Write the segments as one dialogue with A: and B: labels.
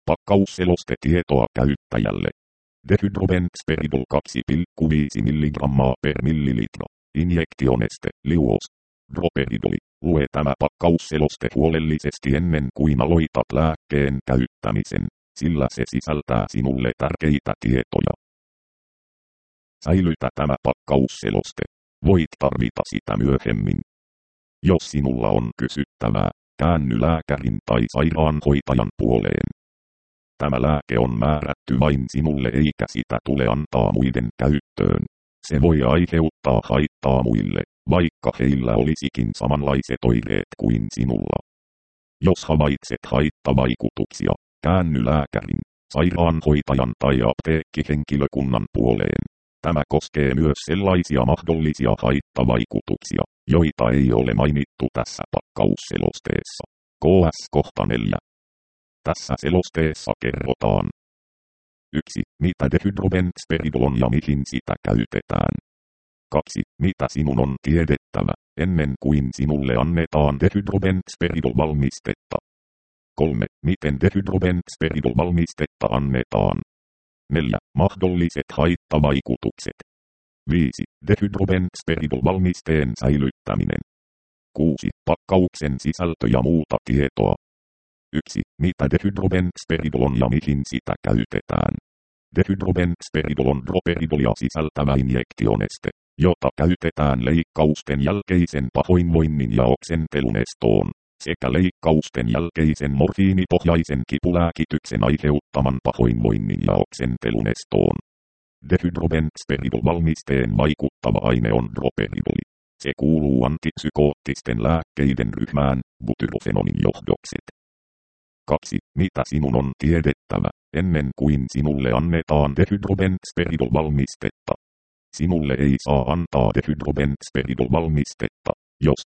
A: Pakkausselostetietoa käyttäjälle. Dehydrobentsperidol 2,5 mg per millilitra. Injektioneste, liuos. Droperidoli. Lue tämä pakkausseloste huolellisesti ennen kuin aloitat lääkkeen käyttämisen, sillä se sisältää sinulle tärkeitä tietoja. Säilytä tämä pakkausseloste. Voit tarvita sitä myöhemmin. Jos sinulla on kysyttävää, käänny lääkärin tai sairaanhoitajan puoleen. Tämä lääke on määrätty vain sinulle eikä sitä tule antaa muiden käyttöön. Se voi aiheuttaa haittaa muille, vaikka heillä olisikin samanlaiset oireet kuin sinulla. Jos havaitset haittavaikutuksia, käänny lääkärin, sairaanhoitajan tai apteekkihenkilökunnan puoleen. Tämä koskee myös sellaisia mahdollisia haittavaikutuksia, joita ei ole mainittu tässä pakkausselosteessa. KS kohta 4. Tässä selosteessa kerrotaan 1. Mitä dehydrobentsperidol on ja mihin sitä käytetään. 2. Mitä sinun on tiedettävä, ennen kuin sinulle annetaan dehydrobentsperidol-valmistetta. 3. Miten dehydrobentsperidol-valmistetta annetaan. 4. Mahdolliset haittavaikutukset. 5. Dehydrobentsperidol-valmisteen säilyttäminen. 6. Pakkauksen sisältö ja muuta tietoa. 1. Mitä dehydrobentsperidol on ja mihin sitä käytetään. Dehydrobentsperidol on droperidolia sisältävä injektioneste, jota käytetään leikkausten jälkeisen pahoinvoinnin ja oksentelun estoon, sekä leikkausten jälkeisen morfiinipohjaisen kipulääkityksen aiheuttaman pahoinvoinnin ja oksentelun estoon. Dehydrobentsperidol-valmisteen vaikuttava aine on droperidoli. Se kuuluu antipsykoottisten lääkkeiden ryhmään, butyrofenonin johdokset. 2. Mitä sinun on tiedettävä, ennen kuin sinulle annetaan dehydrobentsperidol-valmistetta. Sinulle ei saa antaa dehydrobentsperidol-valmistetta, jos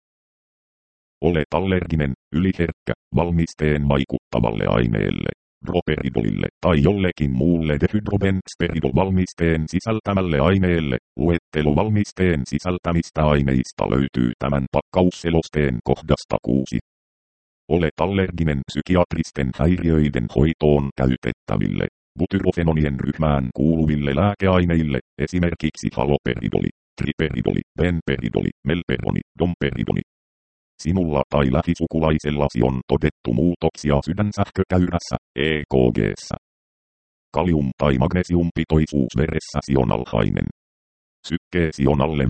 A: olet allerginen, yliherkkä, valmisteen vaikuttavalle aineelle, droperidolille tai jollekin muulle dehydrobentsperidol-valmisteen sisältämälle aineelle. Luettelo valmisteen sisältämistä aineista löytyy tämän pakkausselosteen kohdasta 6. Olet allerginen psykiatristen häiriöiden hoitoon käytettäville, butyrofenonien ryhmään kuuluville lääkeaineille, esimerkiksi haloperidoli, triperidoli, benperidoli, melperoni, domperidoni. Sinulla tai lähisukulaisellasi on todettu muutoksia sydänsähkökäyrässä, EKG:ssä. Kalium- tai magnesiumpitoisuus veressäsi on alhainen. Sykkeesi on alle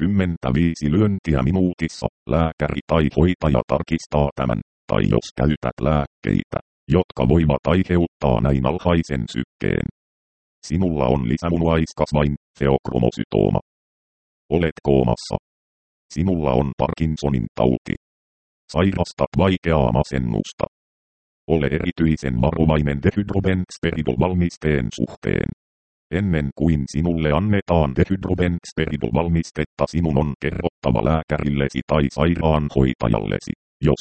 A: 55 lyöntiä minuutissa, lääkäri tai hoitaja tarkistaa tämän, tai jos käytät lääkkeitä, jotka voivat aiheuttaa näin alhaisen sykkeen. Sinulla on lisämunuaiskasvain, feokromosytooma. Olet koomassa. Sinulla on Parkinsonin tauti. Sairastat vaikeaa masennusta. Ole erityisen varovainen dehydrobentsperidol-valmisteen suhteen. Ennen kuin sinulle annetaan dehydrobentsperidol-valmistetta, sinun on kerrottava lääkärillesi tai sairaanhoitajallesi, jos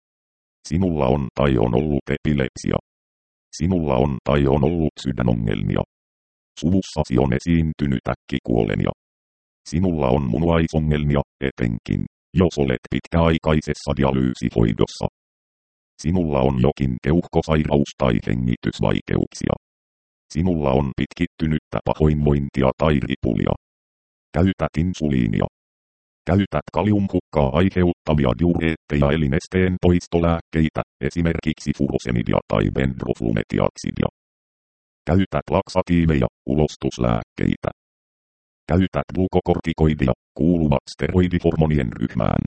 A: sinulla on tai on ollut epilepsia. Sinulla on tai on ollut sydänongelmia. Suvussasi on esiintynyt äkkikuolemia. Sinulla on munuaisongelmia, etenkin, jos olet pitkäaikaisessa dialyysihoidossa. Sinulla on jokin keuhkosairaus tai hengitysvaikeuksia. Sinulla on pitkittynyttä pahoinvointia tai ripulia. Käytät insuliinia. Käytät kaliumhukkaa aiheuttavia diureetteja eli nesteen poistolääkkeitä, esimerkiksi furosemidia tai bendroflumetiaksidia. Käytät laksatiiveja, ulostuslääkkeitä. Käytät glukokortikoidia, kuuluvat steroidihormonien ryhmään.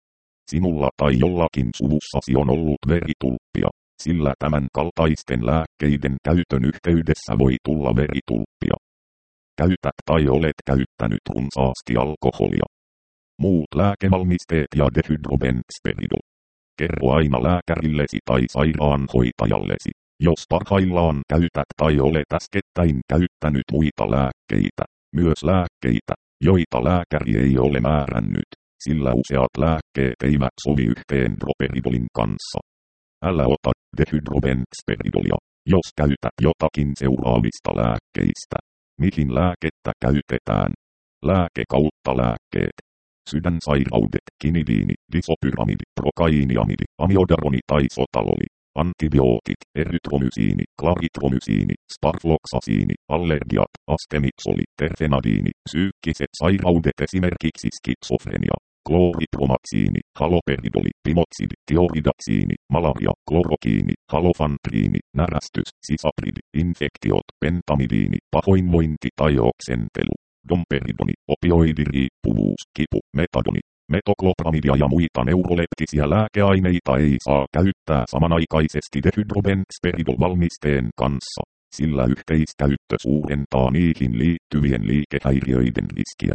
A: Sinulla tai jollakin suvussasi on ollut veritulppia, sillä tämän kaltaisten lääkkeiden käytön yhteydessä voi tulla veritulppia. Käytät tai olet käyttänyt runsaasti alkoholia. Muut lääkevalmisteet ja dehydrobentsperidol. Kerro aina lääkärillesi tai sairaanhoitajallesi, jos parhaillaan käytät tai olet äskettäin käyttänyt muita lääkkeitä, myös lääkkeitä, joita lääkäri ei ole määrännyt, sillä useat lääkkeet eivät sovi yhteen droperidolin kanssa. Älä ota dehydrobentssperidolia, jos käytät jotakin seuraavista lääkkeistä. Mihin lääkettä käytetään? Lääke kautta lääkkeet. Sydänsairaudet, kinidiini, disopyramidi, prokaiiniamidi, amiodaroni tai sotaloli. Antibiootit, erytromysiini, klaritromysiini, sparfloksasiini, allergiat, astemiksoli, terfenadiini, psyykkiset sairaudet esimerkiksi skitsofrenia, klooripromaksiini, haloperidoli, pimoksidi, tioridaksiini, malaria, klorokiini, halofantriini, närästys, sisapridi, infektiot, pentamidiini, pahoinvointi tai oksentelu, domperidoni, opioidiriippuvuus, kipu, metadoni. Metoklopramida ja muita neuroleptisiä lääkeaineita ei saa käyttää samanaikaisesti dehydrobentsperidol-valmisteen kanssa, sillä yhteiskäyttö suurentaa niihin liittyvien liikehäiriöiden riskiä.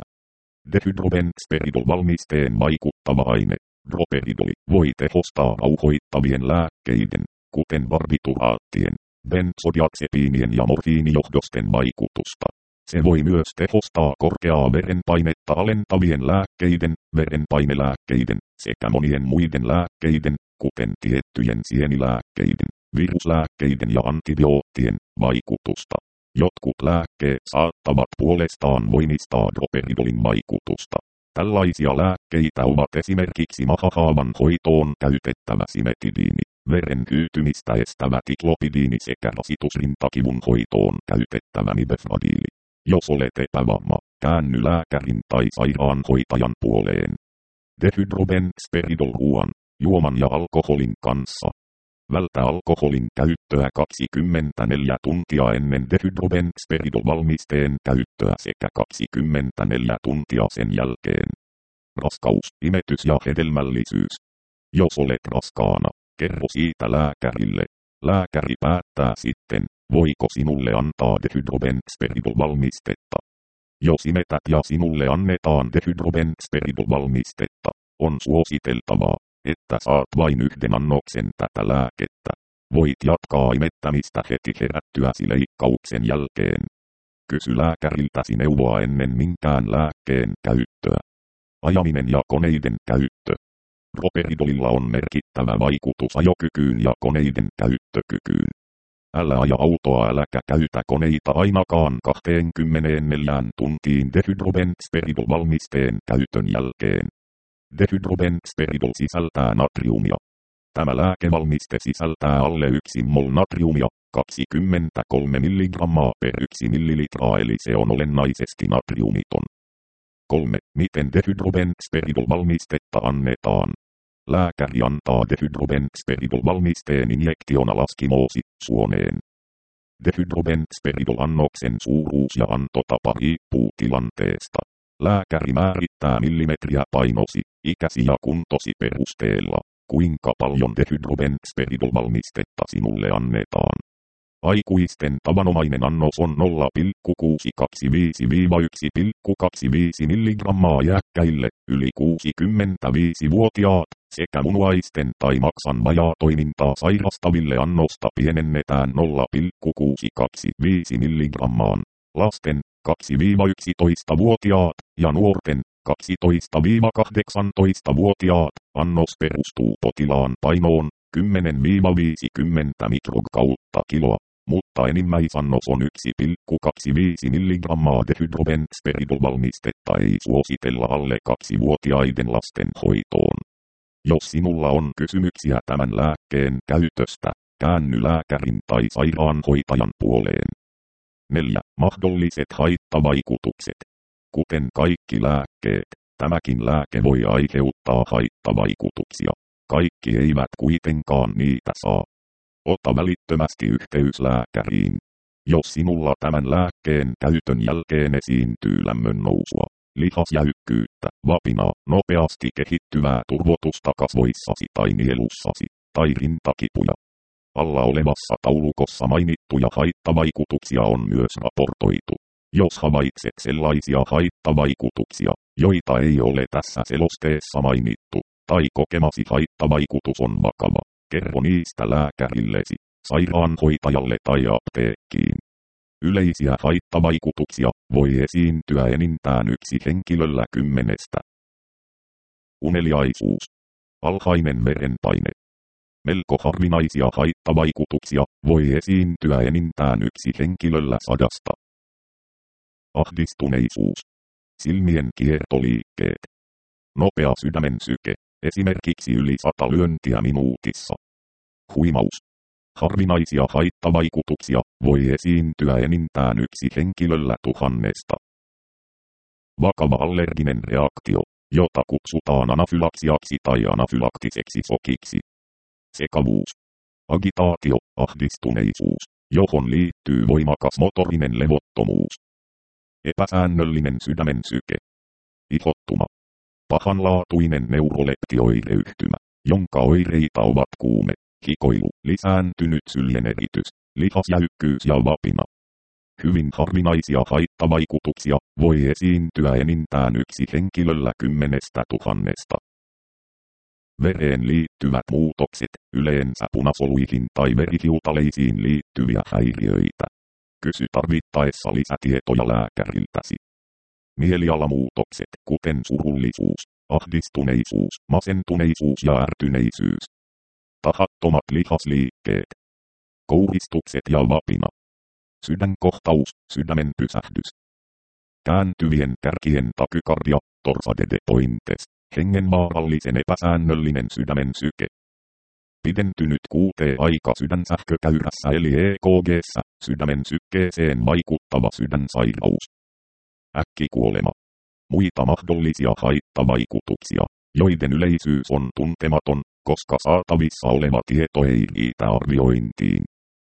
A: Dehydrobentsperidol-valmisteen vaikuttava aine, droperidoli, voi tehostaa rauhoittavien lääkkeiden, kuten barbituraattien, benzodiazepiinien ja morfiinijohdosten vaikutusta. Se voi myös tehostaa korkeaa verenpainetta alentavien lääkkeiden, verenpainelääkkeiden sekä monien muiden lääkkeiden, kuten tiettyjen sienilääkkeiden, viruslääkkeiden ja antibioottien, vaikutusta. Jotkut lääkkeet saattavat puolestaan voimistaa droperidolin vaikutusta. Tällaisia lääkkeitä ovat esimerkiksi mahahaavan hoitoon käytettävä simetidiini, veren hyytymistä estävä tiklopidiini sekä rasitusrintakivun hoitoon käytettävä mibefradiili. Jos olet epävarma, käänny lääkärin tai sairaanhoitajan puoleen. Dehydrobentsperidol ruoan, juoman ja alkoholin kanssa. Vältä alkoholin käyttöä 24 tuntia ennen dehydrobentsperidol-valmisteen käyttöä sekä 24 tuntia sen jälkeen. Raskaus, imetys ja hedelmällisyys. Jos olet raskaana, kerro siitä lääkärille. Lääkäri päättää sitten, voiko sinulle antaa dehydrobentsperidol-valmistetta. Jos imetät ja sinulle annetaan dehydrobentsperidol-valmistetta, on suositeltavaa, että saat vain yhden annoksen tätä lääkettä. Voit jatkaa imettämistä heti herättyäsi leikkauksen jälkeen. Kysy lääkäriltäsi neuvoa ennen minkään lääkkeen käyttöä. Ajaminen ja koneiden käyttö. Droperidolilla on merkittävä vaikutus ajokykyyn ja koneiden käyttökykyyn. Älä aja autoa äläkä käytä koneita ainakaan 24 tuntiin dehydrobentsperidol-valmisteen käytön jälkeen. Dehydrobentsperidol sisältää natriumia. Tämä lääkevalmiste sisältää alle 1 mol natriumia, 23 mg per 1 millilitra, eli se on olennaisesti natriumiton. 3. Miten dehydrobentsperidol-valmistetta annetaan? Lääkäri antaa dehydrobentsperidol-valmisteen injektiona laskimoosi, suoneen. Dehydrobentsperidol-annoksen suuruus ja antotapa riippuu tilanteesta. Lääkäri määrittää millimetriä painosi, ikäsi ja kuntosi perusteella, kuinka paljon dehydrobentsperidol-valmistetta sinulle annetaan. Aikuisten tavanomainen annos on 0,625–1,25 mg iäkkäille, yli 65-vuotiaat, sekä munuaisten tai maksan vajaatoimintaa sairastaville annosta pienennetään 0,625 mg. Lasten, 2–11-vuotiaat, ja nuorten, 12–18-vuotiaat, annos perustuu potilaan painoon, 10–50 mikrog/kiloa. Mutta enimmäisannos on 1,25 mg dehydrobentsperidol-valmistetta ei suositella alle 2-vuotiaiden lasten hoitoon. Jos sinulla on kysymyksiä tämän lääkkeen käytöstä, käänny lääkärin tai sairaanhoitajan puoleen. 4. Mahdolliset haittavaikutukset. Kuten kaikki lääkkeet, tämäkin lääke voi aiheuttaa haittavaikutuksia. Kaikki eivät kuitenkaan niitä saa. Ota välittömästi yhteys lääkäriin. Jos sinulla tämän lääkkeen käytön jälkeen esiintyy lämmön nousua, lihasjäykkyyttä, vapinaa, nopeasti kehittyvää turvotusta kasvoissasi tai nielussasi, tai rintakipuja. Alla olevassa taulukossa mainittuja haittavaikutuksia on myös raportoitu. Jos havaitset sellaisia haittavaikutuksia, joita ei ole tässä selosteessa mainittu, tai kokemasi haittavaikutus on vakava, kerro niistä lääkärillesi, sairaanhoitajalle tai apteekkiin. Yleisiä haittavaikutuksia voi esiintyä enintään 1 henkilöllä 10. Uneliaisuus. Alhainen verenpaine. Melko harvinaisia haittavaikutuksia voi esiintyä enintään 1 henkilöllä 100. Ahdistuneisuus. Silmien kiertoliikkeet. Nopea sydämen syke, esimerkiksi yli 100 lyöntiä minuutissa. Huimaus. Harvinaisia haittavaikutuksia voi esiintyä enintään yksi henkilöllä 1000. Vakava allerginen reaktio, jota kutsutaan anafylaksiaksi tai anafylaktiseksi shokiksi. Sekavuus. Agitaatio, ahdistuneisuus, johon liittyy voimakas motorinen levottomuus. Epäsäännöllinen sydämen syke. Ihottuma. Pahanlaatuinen neuroleptioireyhtymä, jonka oireita ovat kuume, hikoilu, lisääntynyt syljeneritys, lihasjäykkyys ja vapina. Hyvin harvinaisia haittavaikutuksia voi esiintyä enintään yksi henkilöllä 10 000. Vereen liittyvät muutokset, yleensä punasoluihin tai verihiutaleisiin liittyviä häiriöitä. Kysy tarvittaessa lisätietoja lääkäriltäsi. Mielialamuutokset, kuten surullisuus, ahdistuneisuus, masentuneisuus ja ärtyneisyys. Tahattomat lihasliikkeet. Kouristukset ja vapina. Sydänkohtaus, sydämen pysähdys. Kääntyvien kärkien takykardia, torsade de pointes, hengenvaarallisen epäsäännöllinen sydämen syke. Pidentynyt QT-aika sydänsähkökäyrässä eli EKG:ssä, sydämen sykkeeseen vaikuttava sydänsairaus. Äkkikuolema. Muita mahdollisia haittavaikutuksia, joiden yleisyys on tuntematon, koska saatavissa oleva tieto ei riitä arviointiin.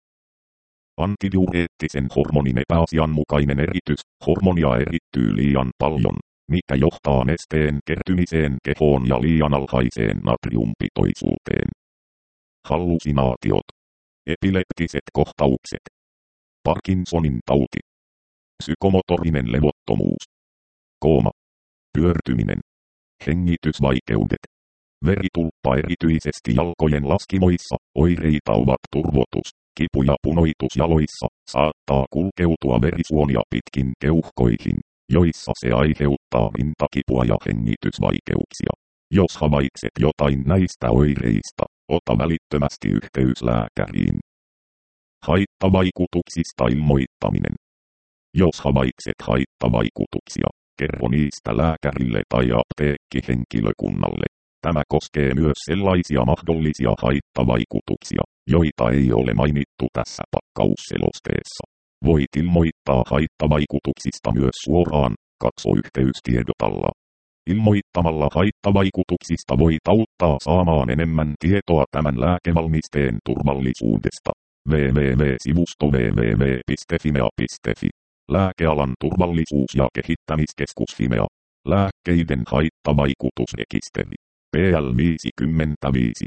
A: Antidiureettisen hormonin epäasianmukainen eritys. Hormonia erittyy liian paljon, mikä johtaa nesteen kertymiseen kehoon ja liian alhaiseen natriumpitoisuuteen. Hallusinaatiot. Epileptiset kohtaukset. Parkinsonin tauti. Psykomotorinen levottomuus. Kooma. Pyörtyminen. Hengitysvaikeudet. Veritulppa erityisesti jalkojen laskimoissa. Oireita ovat turvotus, kipu ja punoitus jaloissa. Saattaa kulkeutua verisuonia pitkin keuhkoihin, joissa se aiheuttaa rintakipua ja hengitysvaikeuksia. Jos havaitset jotain näistä oireista, ota välittömästi yhteys lääkäriin. Haittavaikutuksista ilmoittaminen. Jos havaitset haittavaikutuksia, kerro niistä lääkärille tai apteekkihenkilökunnalle. Tämä koskee myös sellaisia mahdollisia haittavaikutuksia, joita ei ole mainittu tässä pakkausselosteessa. Voit ilmoittaa haittavaikutuksista myös suoraan, katso yhteystiedot alla. Ilmoittamalla haittavaikutuksista voit auttaa saamaan enemmän tietoa tämän lääkevalmisteen turvallisuudesta. www.sivusto www.fimea.fi. Lääkealan turvallisuus- ja kehittämiskeskus Fimea. Lääkkeiden haittavaikutusrekisteri. PL 55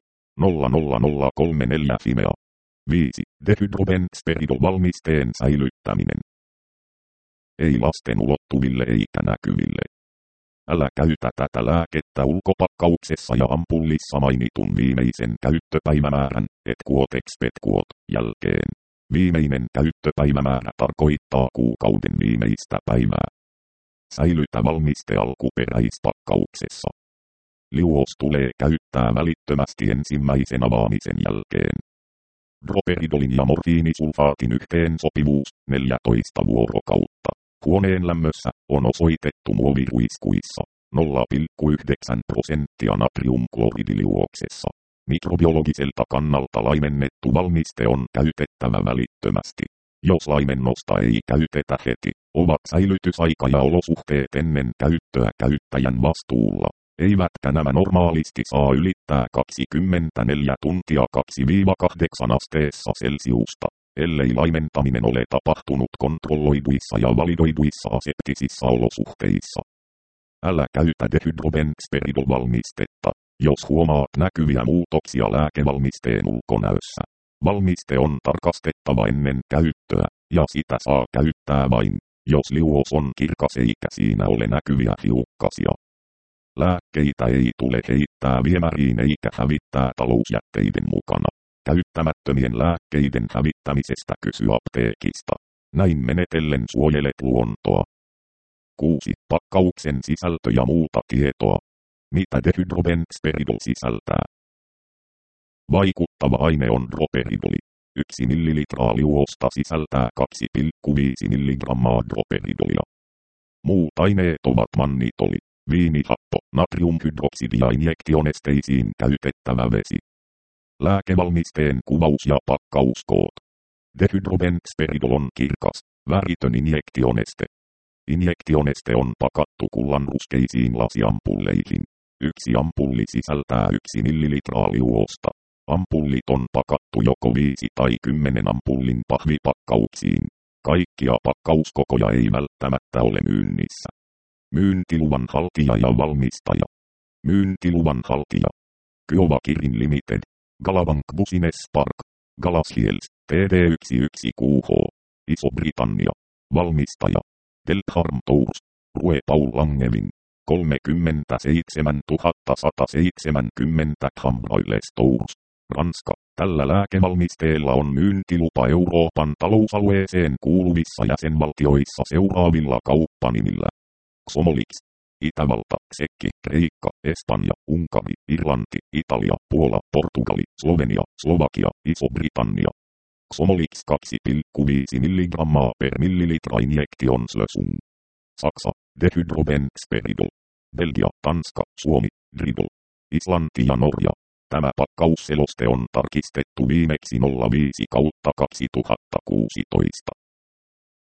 A: 00034 Fimea. 5. Dehydrobentsperidol-valmisteen säilyttäminen. Ei lasten ulottuville eikä näkyville. Älä käytä tätä lääkettä ulkopakkauksessa ja ampullissa mainitun viimeisen käyttöpäivämäärän, et quot jälkeen. Viimeinen käyttöpäivämäärä tarkoittaa kuukauden viimeistä päivää. Säilytä valmiste alkuperäispakkauksessa. Liuos tulee käyttää välittömästi ensimmäisen avaamisen jälkeen. Droperidolin ja morfiinisulfaatin yhteensopivuus 14 vuorokautta. Huoneen lämmössä on osoitettu muoviruiskuissa 0,9% natriumkloridiliuoksessa. Mikrobiologiselta kannalta laimennettu valmiste on käytettävä välittömästi. Jos laimennosta ei käytetä heti, ovat säilytysaika ja olosuhteet ennen käyttöä käyttäjän vastuulla. Eivätkä nämä normaalisti saa ylittää 24 tuntia 2-8 asteessa Celsiusta, ellei laimentaminen ole tapahtunut kontrolloiduissa ja validoiduissa aseptisissä olosuhteissa. Älä käytä dehydrobentsperidol-valmistetta, jos huomaat näkyviä muutoksia lääkevalmisteen ulkonäössä. Valmiste on tarkastettava ennen käyttöä, ja sitä saa käyttää vain, jos liuos on kirkas eikä siinä ole näkyviä hiukkasia. Lääkkeitä ei tule heittää viemäriin eikä hävittää talousjätteiden mukana. Käyttämättömien lääkkeiden hävittämisestä kysy apteekista. Näin menetellen suojelet luontoa. 6. Pakkauksen sisältö ja muuta tietoa. Mitä dehydrobentsperidol sisältää? Vaikuttava aine on droperidoli. 1 ml liuosta sisältää 2,5 mg droperidolia. Muut aineet ovat mannitoli, viinihappo, natriumhydroksidi ja injektionesteisiin käytettävä vesi. Lääkevalmisteen kuvaus ja pakkauskoot. Dehydrobentsperidol on kirkas, väritön injektioneste. Injektioneste on pakattu kullanruskeisiin lasiampulleihin. Yksi ampulli sisältää 1 millilitraa liuosta. Ampullit on pakattu joko 5 tai 10 ampullin pahvipakkauksiin. Kaikkia pakkauskokoja ei välttämättä ole myynnissä. Myyntiluvan haltija ja valmistaja. Myyntiluvan haltija. Kiowa Kirin Limited. Galavank Business Park. Galashiels, TD11QH. Iso-Britannia. Valmistaja. Deltharm Tours. Rue Paul Langevin. 37 170 Cambrailes Tours. Ranska. Tällä lääkevalmisteella on myyntilupa Euroopan talousalueeseen kuuluvissa jäsenvaltioissa seuraavilla kauppanimillä. Xomolix. Itävalta, Tsekki, Kreikka, Espanja, Unkari, Irlanti, Italia, Puola, Portugali, Slovenia, Slovakia, Iso-Britannia. Xomolix 2,5 mg per millilitra injektionslösung. Saksa, Dehydrobentsperidol. Belgia, Tanska, Suomi, Dridol. Islanti ja Norja. Tämä pakkausseloste on tarkistettu viimeksi 05/2016.